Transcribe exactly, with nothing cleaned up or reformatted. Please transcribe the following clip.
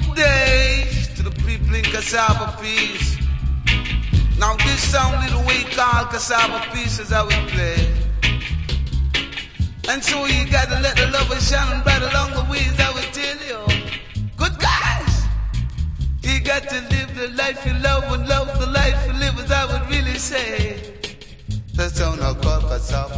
Good day to the people in Cassava Peace. Now this sound little way called Cassava Peace is how we play. And so you gotta let the love shine bright along the way is how we tell you. Good guys, you got to live the life you love and love the life you live is how we really say. That's how I call Cassava